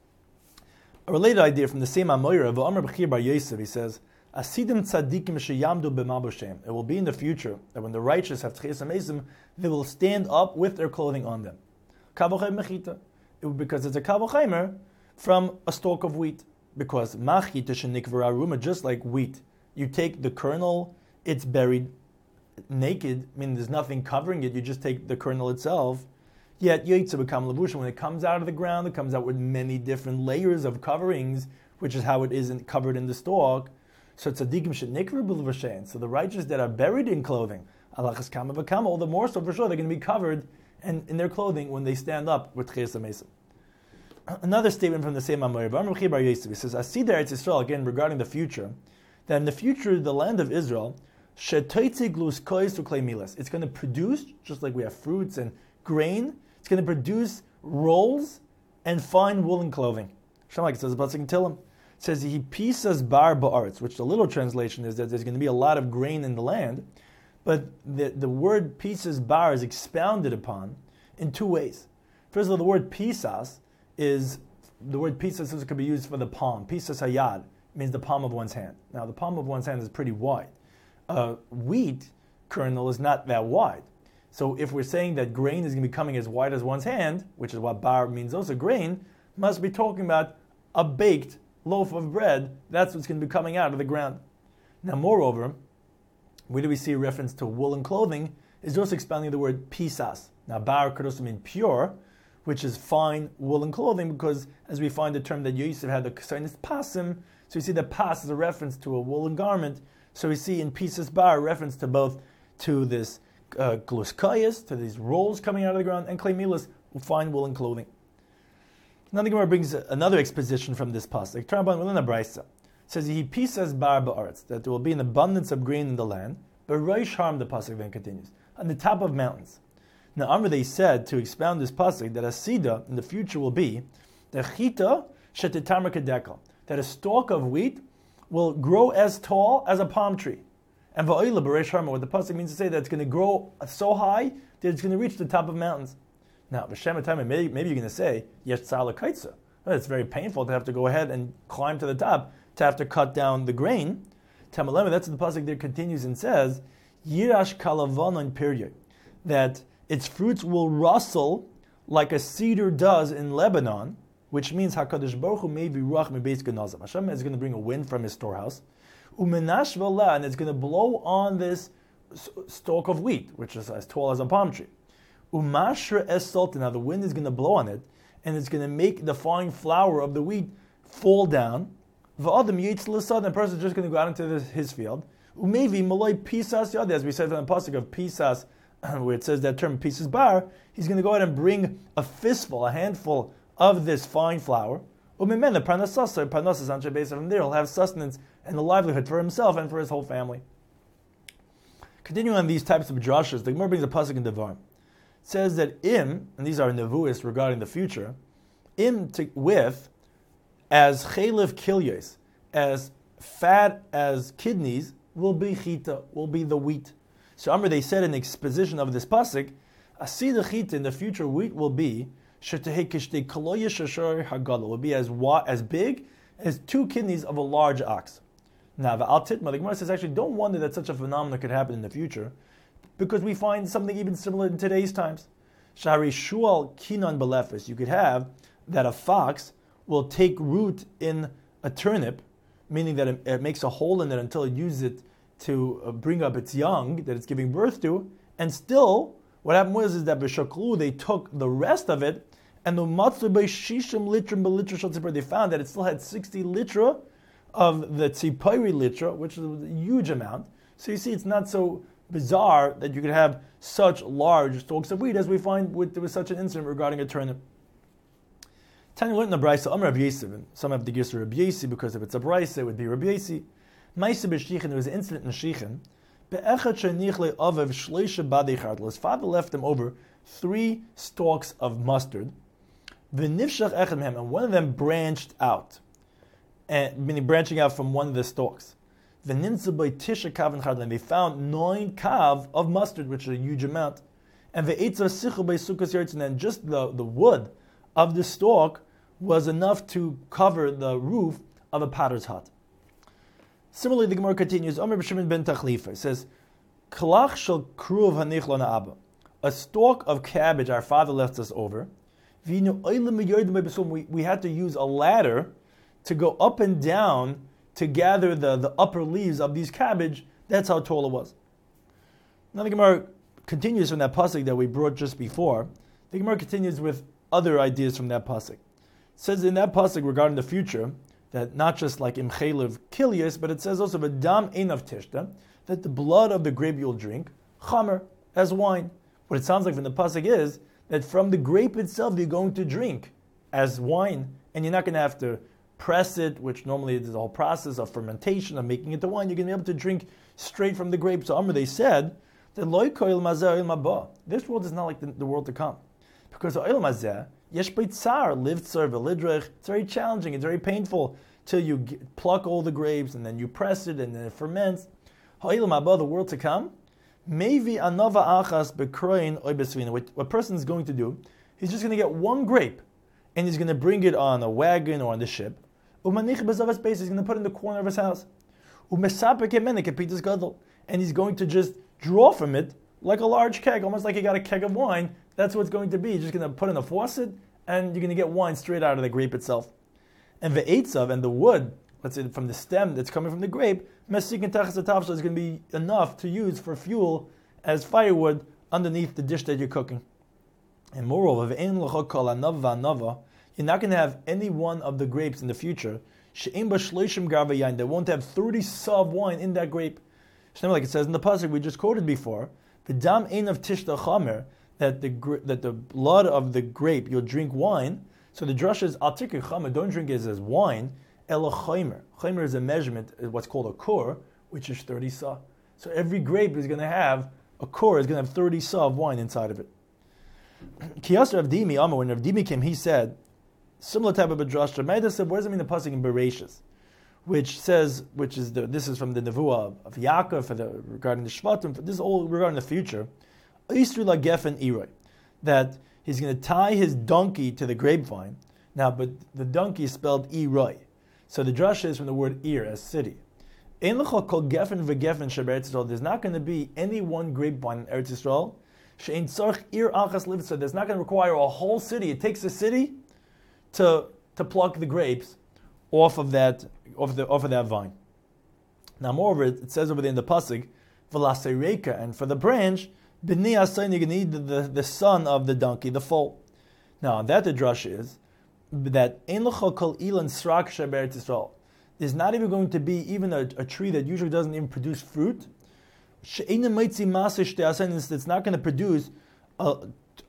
A related idea from the same Amoira of Amar B'chia Bar Yosef, he says, Asidim tzadikim sheyamdu b'malbushem. It will be in the future that when the righteous have Tchias HaMesim, they will stand up with their clothing on them. Kavochem mechita. Because it's a kavochemer from a stalk of wheat. Because machita shenikvara ruma, just like wheat, you take the kernel, it's buried naked, meaning there's nothing covering it, you just take the kernel itself. Yet Yotze become Levusha, when it comes out of the ground, it comes out with many different layers of coverings, which is how it isn't covered in the stalk. So tzadikim shenikvara b'levushein. So the righteous that are buried in clothing, alachas kama v'kama, all the more so for sure they're going to be covered in their clothing when they stand up with Tchias HaMesim. Another statement from the same Amor, Bar Yosef, he says, I see there it's Israel, again, regarding the future, that in the future, the land of Israel, it's going to produce, just like we have fruits and grain, it's going to produce rolls and fine woolen clothing. Like it says about Tehillim. It says, he pisas bar ba'aretz, which the little translation is that there's going to be a lot of grain in the land, but the word pisas bar is expounded upon in two ways. First of all, the word pisas could be used for the palm. Pisas hayad means the palm of one's hand. Now, the palm of one's hand is pretty wide. Wheat kernel is not that wide. So if we're saying that grain is going to be coming as wide as one's hand, which is what bar means also, grain must be talking about a baked loaf of bread. That's what's going to be coming out of the ground. Now, moreover, where do we see a reference to woolen clothing? Is also expounding the word pisas. Now, bar could also mean pure, which is fine woolen clothing, because as we find the term that Yosef had, the k'sainis pasim, so we see that pas is a reference to a woolen garment. So we see in pisas bar a reference to both to this gluskayas, to these rolls coming out of the ground, and klei milas, fine woolen clothing. Now the Gemara brings another exposition from this pasuk. Tarban Wilina Brisa says he pisas bar ba'aretz, that there will be an abundance of grain in the land. But Reish Harm, the pasuk then continues, on the top of mountains. Now Amr, they said to expound this pasuk that a sida in the future will be the chita shetitamar kedekal, that a stalk of wheat will grow as tall as a palm tree. And va'oila b'reish Harm, what the pasuk means to say that it's going to grow so high that it's going to reach the top of mountains. Now, B'Shem Time, maybe you're going to say, Yesh Tzala Kaitza. It's very painful to have to go ahead and climb to the top, to have to cut down the grain. Tamalema, that's what the pasuk there continues and says, Yirash Kalavanon period, that its fruits will rustle like a cedar does in Lebanon, which means HaKadosh Baruch Hu may be ruach mebeis ganazim. Hashem is going to bring a wind from his storehouse, umenash v'la, and it's going to blow on this stalk of wheat, which is as tall as a palm tree. Umashra es sultan. Now the wind is going to blow on it, and it's going to make the fine flour of the wheat fall down. V'adam yitz l'sad, and the person is just going to go out into his field. Umevi maloi pisas yad, as we said from the pasuk of pisas, where it says that term pisas bar, he's going to go out and bring a fistful, a handful of this fine flour. Umimen the parnasasa, parnasas anshe beis, from there he'll have sustenance and a livelihood for himself and for his whole family. Continuing on these types of drashas, the Gemara brings a pasuk in Devarim. Says that im, and these are nevuos regarding the future, with as chaylev kilyos, as fat as kidneys, will be chita, will be the wheat. So Amr, they said in the exposition of this pasuk, asida chita, in the future wheat will be will be as big as 2 kidneys of a large ox. Now the Al Titma, the Gemara says, actually don't wonder that such a phenomenon could happen in the future, because we find something even similar in today's times. Shari shual kinan belefis. You could have that a fox will take root in a turnip, meaning that it makes a hole in it until it uses it to bring up its young that it's giving birth to, and still, what happened was is that b'shaklu, they took the rest of it, and the matzu shishim litrim belitra shel tzipor, they found that it still had 60 litra of the tzipori litra, which is a huge amount. So you see, it's not so bizarre that you could have such large stalks of wheat as we find there was such an incident regarding a turnip. Tanya learned in the Brisa, Amr Rabbi Yosef, and some have the Gisra Rabbi Yosef, because if it's a Brisa, it would be Rabbi Yosef. Maisa b'shichin, there was an incident in Shichin. His father left him over 3 stalks of mustard. And one of them branched out, meaning branching out from one of the stalks. And they found 9 kav of mustard, which is a huge amount. And then just the wood of the stalk was enough to cover the roof of a potter's hut. Similarly, the Gemara continues, Omer B'Shimon ben Tachlifa, it says, Kalach shel kruv hanich lana abba. A stalk of cabbage our father left us over. We had to use a ladder to go up and down to gather the upper leaves of these cabbage. That's how tall it was. Now the Gemara continues from that pasuk that we brought just before. The Gemara continues with other ideas from that pasuk. It says in that pasuk regarding the future, that not just like im chaylev kilyos, but it says also v'dam ein of tishta, that the blood of the grape you'll drink, chamer, as wine. What it sounds like from the pasuk is that from the grape itself you're going to drink as wine, and you're not going to have to press it, which normally is the whole process of fermentation, of making it to wine. You're going to be able to drink straight from the grape. So Amr, they said that loy koil mazeh mabah. This world is not like the world to come, because oil mazeh yesh beitzar lived tzar v'lidrech. It's very challenging. It's very painful till you pluck all the grapes and then you press it and then it ferments. Ha'il mabah, the world to come. Maybe anova achas bekroin oibesvina. What a person is going to do, he's just going to get 1 grape and he's going to bring it on a wagon or on the ship. Umanich bezavas base, he's going to put it in the corner of his house. Umesapek emenik epitas gadol, and he's going to just draw from it like a large keg, almost like you got a keg of wine. That's what it's going to be. You're just going to put in a faucet and you're going to get wine straight out of the grape itself. And the eitzav, and the wood, let's say from the stem that's coming from the grape, mesik and tachas atavsha, is going to be enough to use for fuel as firewood underneath the dish that you're cooking. And moreover, you're not going to have any one of the grapes in the future that won't have 30 saw of wine in that grape. Like it says in the pasuk we just quoted before, the dam ein of tishta chamer, that the blood of the grape you'll drink wine. So the drush is al tikir chama, don't drink it as wine. Ela chaymer. Chaymer is a measurement, what's called a kor, which is 30 sa. So every grape is going to have a kor, is going to have 30 sa of wine inside of it. Kiyas Rav Dimi, when Rav Dimi came, he said, similar type of a drush. Rav said, what does it mean the pasuk in Bereshis? This is from the Nevuah of Yaakov regarding the Shvatim. This is all regarding the future. That he's going to tie his donkey to the grapevine. Now, but the donkey is spelled Iroi. So the drush is from the word Ir, as city. There's not going to be any one grapevine in Eretz Yisrael. So there's not going to require a whole city. It takes a city to pluck the grapes off of that vine. Now, moreover, it says over there in the pasuk, "V'laseireka," and for the branch, b'nei asayin, you need the son of the donkey, the foal. Now, that the drush is that ein l'cha kol ilan srak she'beretz Yisrael. There's not even going to be even a tree that usually doesn't even produce fruit. She'eina meitzi maseh shtei asayin, it's not going to produce a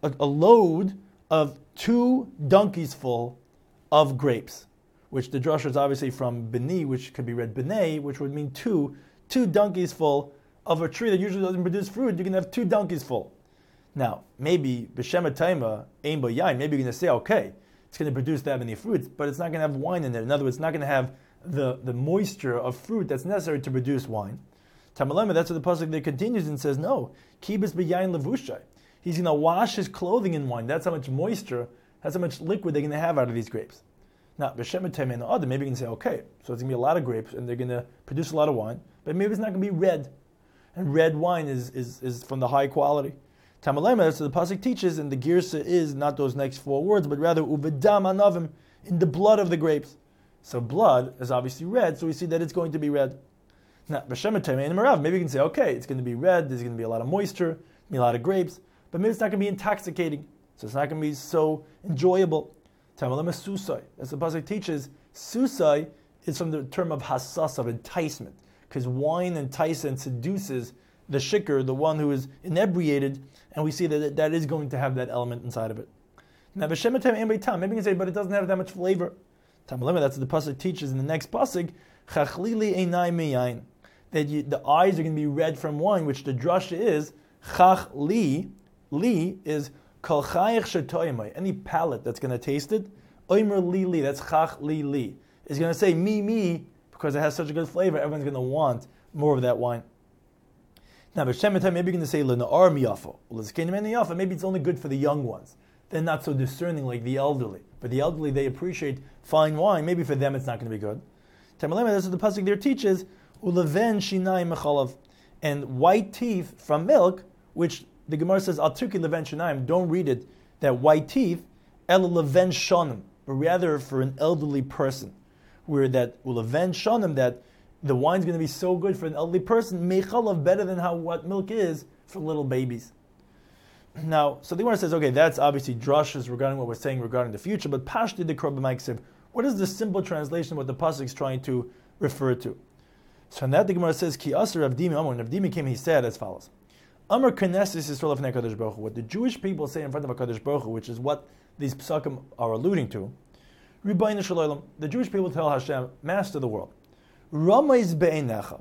load of 2 donkeys full of grapes. Which the drush is obviously from b'ni, which could be read b'nei, which would mean two donkeys full of a tree that usually doesn't produce fruit. You can have 2 donkeys full. Now, maybe b'shem atayma ein bo yain. Maybe you're going to say, okay, it's going to produce that many fruits, but it's not going to have wine in it. In other words, it's not going to have the moisture of fruit that's necessary to produce wine. Tamalema, that's what the pasuk there continues and says, no, kibis b'yain levushai. He's going to wash his clothing in wine. That's how much moisture, that's how much liquid they're going to have out of these grapes. Now, b'shem atayma and the other, maybe you can say, okay, so it's going to be a lot of grapes and they're going to produce a lot of wine, but maybe it's not going to be red. And red wine is from the high quality. Tamalema, that's what the pasuk teaches, and the girsa is not those next 4 words, but rather ubedam anavim, in the blood of the grapes. So blood is obviously red, so we see that it's going to be red. Now, b'shem atayma and marav, maybe you can say, okay, it's going to be red, there's going to be a lot of moisture, be a lot of grapes, but maybe it's not going to be intoxicating, so it's not going to be so enjoyable. Tamalema susai, as the pasuk teaches, susai is from the term of hasas, of enticement, because wine entices and seduces the shikr, the one who is inebriated, and we see that is going to have that element inside of it. Now, b'shem atayma and beitam, maybe you can say, but it doesn't have that much flavor. Tamalema, that's what the pasuk teaches in the next pasuk, chachlili einai meyain, that the eyes are going to be red from wine, which the drush is chachli. Li is kol chayich shetoymai, any palate that's going to taste it. Oimer li, that's chachli. Is going to say me, because it has such a good flavor, everyone's going to want more of that wine. Now, b'shem atayma, maybe you're going to say l'na'ar miyafo. Well, maybe it's only good for the young ones. They're not so discerning like the elderly. But the elderly, they appreciate fine wine. Maybe for them it's not going to be good. Tamalema, that's what the pasuk there teaches. Uleven shinai mechalav, and white teeth from milk, which the Gemara says al turki leven shinaim. Don't read it that white teeth el leven shonim, but rather for an elderly person, where that uleven shonim, that the wine's going to be so good for an elderly person, mechalav, better than what milk is for little babies. Now, so the Gemara says, okay, that's obviously drushes regarding what we're saying regarding the future, but Pashti the Krobamaiksev, what is the simple translation of what the pasuk is trying to refer to? So in that the Gemara says, Ki Asar Rav Dimi, when Rav Dimi came, he said as follows: Amar Knesses Yisrael of HaKadosh Baruch Hu, what the Jewish people say in front of HaKadosh Baruch Hu, which is what these psukim are alluding to. Ribono shel olam, the Jewish people tell Hashem, Master of the world, Ramais be'einecha,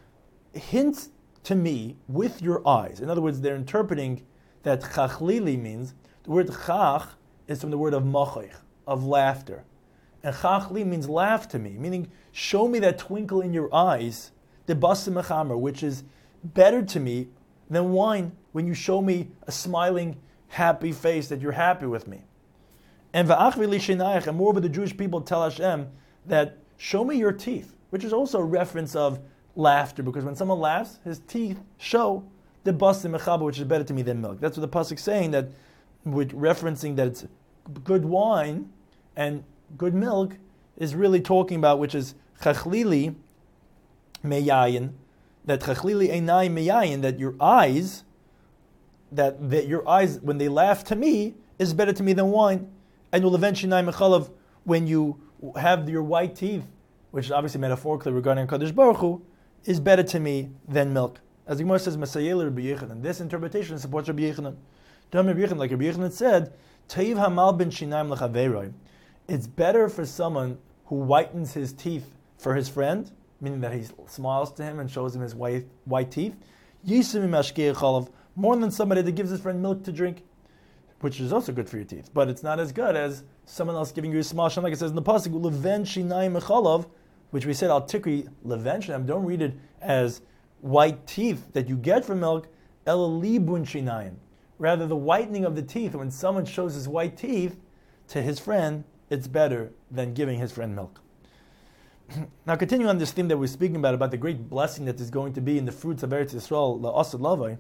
hint to me with your eyes. In other words, they're interpreting that chachlili means, the word chach is from the word of machoich, of laughter. And chachli means laugh to me, meaning show me that twinkle in your eyes, the basim mechamer, which is better to me than wine, when you show me a smiling, happy face that you're happy with me. And va'achvi lishenayach, and moreover the Jewish people tell Hashem that show me your teeth, which is also a reference of laughter, because when someone laughs, his teeth show the basim mechaba, which is better to me than milk. That's what the pasuk is saying, that with referencing that it's good wine and good milk is really talking about, which is chachlili meyayin, that chachlili einai meyayin, that your eyes, that your eyes when they laugh to me is better to me than wine. And uleven shinai mechalav, when you have your white teeth, which is obviously metaphorically regarding Kadosh Baruch Hu, is better to me than milk. As the Gemara says, Masayel Rabbi Yechanan, this interpretation supports Rabbi Yechanan. Like Rabbi Yechanan said, Taiv hamal bin shinaim lechaveroi. It's better for someone who whitens his teeth for his friend, meaning that he smiles to him and shows him his white teeth, more than somebody that gives his friend milk to drink, which is also good for your teeth. But it's not as good as someone else giving you a smile. Like it says in the pasuk, leven shinayim mechalav, which we said al tikri leven shinayim. Don't read it as white teeth that you get from milk. El libun shinayim. Rather, the whitening of the teeth. When someone shows his white teeth to his friend, it's better than giving his friend milk. Now, continuing on this theme that we're speaking about the great blessing that is going to be in the fruits of Eretz Yisrael, the Asad Lavai.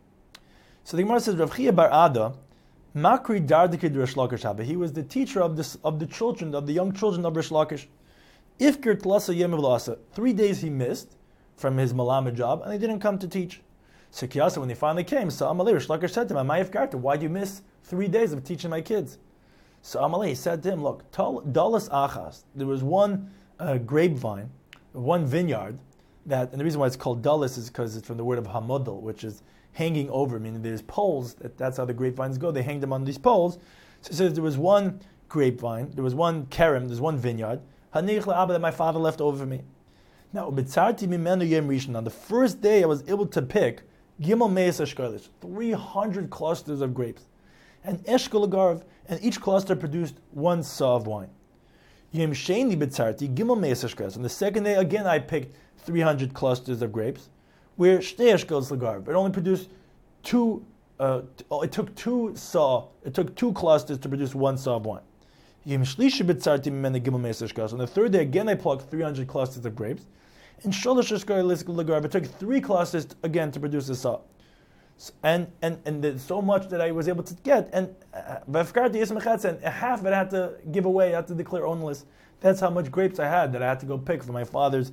So the Gemara says, Rav Chia bar Ada, Makri Dardikid Rish Lakish Haba. He was the teacher of the children, of the young children of Rish Lakish. Ifkir Tlasa Yem V'Lasa. 3 days he missed from his Malama job, and he didn't come to teach. So Kiyasa, when he finally came, so Amalei Rish Lakish said to him, Amayif Garta, why do you miss 3 days of teaching my kids? So Amalei said to him, look, Dalas Achas. There was one grapevine, one vineyard, and the reason why it's called Dalas is because it's from the word of Hamodal, which is hanging over, meaning there's poles, that's how the grapevines go, they hang them on these poles. So it says there was one grapevine, there was one kerem, there's one vineyard, that my father left over for me. Now, on the first day I was able to pick Gimel Meis Eshkalish, 300 clusters of grapes, and Eshkol Agarv, and each cluster produced 1 saw of wine. Yem Sheni B'tzarti Gimel Meis Eshkalish. On the second day, again I picked 300 clusters of grapes, where Shtei Eshkol Agarv, it only produced 2. It took 2 clusters to produce 1 saw of wine. Yem Shlishi B'tzarti Mimena Gimel Meis Eshkalish. On the third day, again I plucked 300 clusters of grapes, and Sholosh Eshkol Agarv, it took 3 clusters again to produce a saw. And there's so much that I was able to get, and half of it I had to give away, I had to declare ownless. That's how much grapes I had that I had to go pick from my father's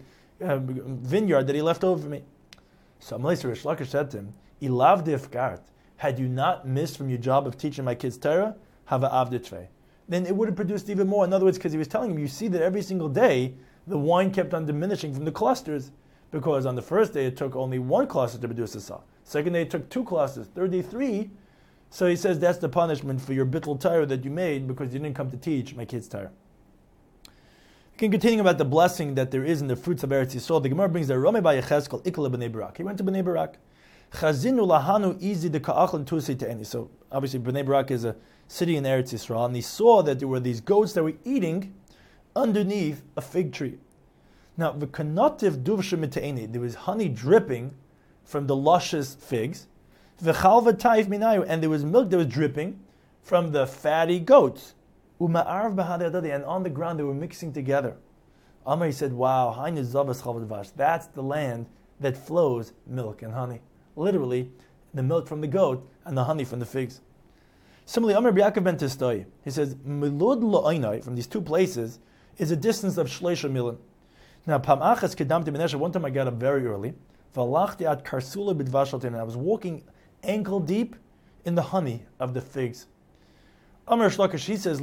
vineyard that he left over for me. So Amalei Rish Lakish said to him, Ilav de'ifkart, had you not missed from your job of teaching my kids Torah, have a avditvei, then it would have produced even more. In other words, because he was telling him, you see that every single day the wine kept on diminishing from the clusters, because on the first day it took only 1 cluster to produce a saw. Second day it took 2 clusters. Third day 3. So he says that's the punishment for your bittul Torah that you made because you didn't come to teach my kids Torah. Continuing about the blessing that there is in the fruits of Eretz Yisrael, the Gemara brings the Rami by Yechezkel Ikla b'nei Barak. He went to Bnei Barak. Chazinu lahanu izi de ka'achlan tusi te'eni. So obviously Bnei Barak is a city in Eretz Yisrael, and he saw that there were these goats that were eating underneath a fig tree. Now, the kanotiv duvsha mite'eni, there was honey dripping from the luscious figs. V'chalva taif minayu, and there was milk that was dripping from the fatty goats. Uma'arv b'hadei, and on the ground they were mixing together. Amar, he said, wow, hainu zavas chalva dvash. That's the land that flows milk and honey. Literally, the milk from the goat and the honey from the figs. Similarly, Amar B'Yaakov ben Testoi, he says, milud lo'oinai, from these 2 places, is a distance of shleisha milan. Now, Pam Achas Kedamti Benesha, one time I got up very early, Valachti at Karsula Bidvashaltin, and I was walking ankle deep in the honey of the figs. Amar Shlakish, he says,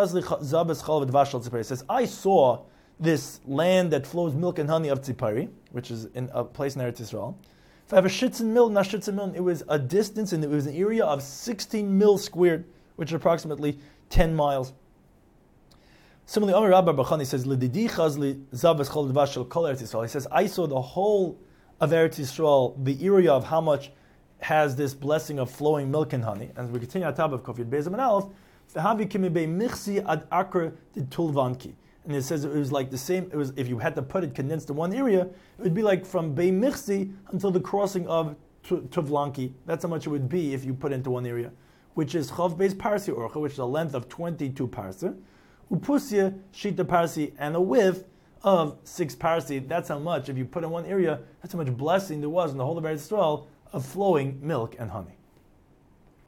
he says, I saw this land that flows milk and honey of Tzipari, which is in a place in Eretz Yisrael. If I have a shitzin mil, it was a distance, and it was an area of 16 mil squared, which is approximately 10 miles. Similarly, Amar Rabba Bachani says, he says, I saw the whole of Eretz Yisrael, the area of how much has this blessing of flowing milk and honey. And as we continue at top of Kofiyat Beis and Aleph, and it says it was like the same, it was, if you had to put it condensed to one area, it would be like from Bei Michsi until the crossing of Tuvlanki. That's how much it would be if you put it into one area, which is Chav Beis Parsi Orcha, which is a length of 22 parsi. Upusya, Shita Parsi, and a width of 6 Parsi. That's how much, if you put in one area, that's how much blessing there was in the whole of Eretz Yisrael of flowing milk and honey.